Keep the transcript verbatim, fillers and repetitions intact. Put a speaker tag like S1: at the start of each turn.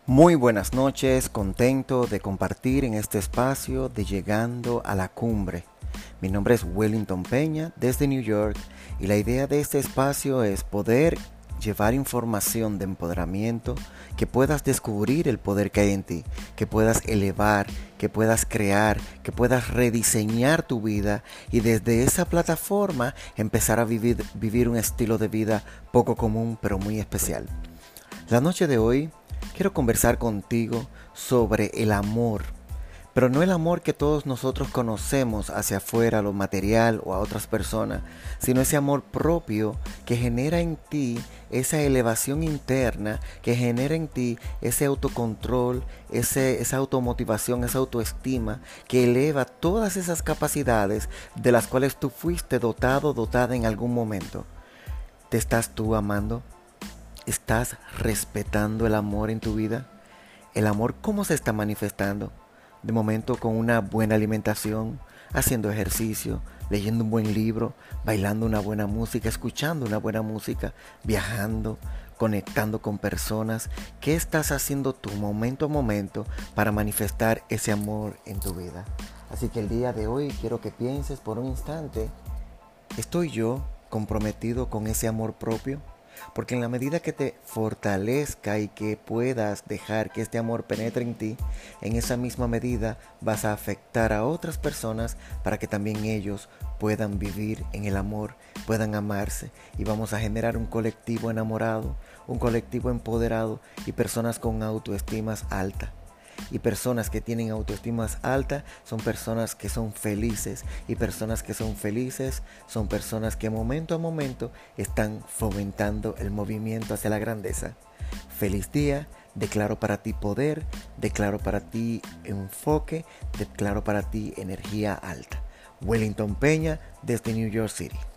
S1: Muy buenas noches, contento de compartir en este espacio de Llegando a la Cumbre. Mi nombre es Wellington Peña desde New York y la idea de este espacio es poder llevar información de empoderamiento, que puedas descubrir el poder que hay en ti, que puedas elevar, que puedas crear, que puedas rediseñar tu vida y desde esa plataforma empezar a vivir, vivir un estilo de vida poco común pero muy especial. La noche de hoy quiero conversar contigo sobre el amor, pero no el amor que todos nosotros conocemos hacia afuera, lo material o a otras personas, sino ese amor propio que genera en ti esa elevación interna, que genera en ti ese autocontrol, ese, esa automotivación, esa autoestima, que eleva todas esas capacidades de las cuales tú fuiste dotado, dotada en algún momento. ¿Te estás tú amando? ¿Estás respetando el amor en tu vida? ¿El amor cómo se está manifestando? De momento con una buena alimentación, haciendo ejercicio, leyendo un buen libro, bailando una buena música, escuchando una buena música, viajando, conectando con personas. ¿Qué estás haciendo tú momento a momento para manifestar ese amor en tu vida? Así que el día de hoy quiero que pienses por un instante, ¿estoy yo comprometido con ese amor propio? Porque en la medida que te fortalezca y que puedas dejar que este amor penetre en ti, en esa misma medida vas a afectar a otras personas para que también ellos puedan vivir en el amor, puedan amarse y vamos a generar un colectivo enamorado, un colectivo empoderado y personas con autoestimas alta. Y personas que tienen autoestimas alta son personas que son felices. Y personas que son felices son personas que momento a momento están fomentando el movimiento hacia la grandeza. Feliz día, declaro para ti poder, declaro para ti enfoque, declaro para ti energía alta. Wellington Peña desde New York City.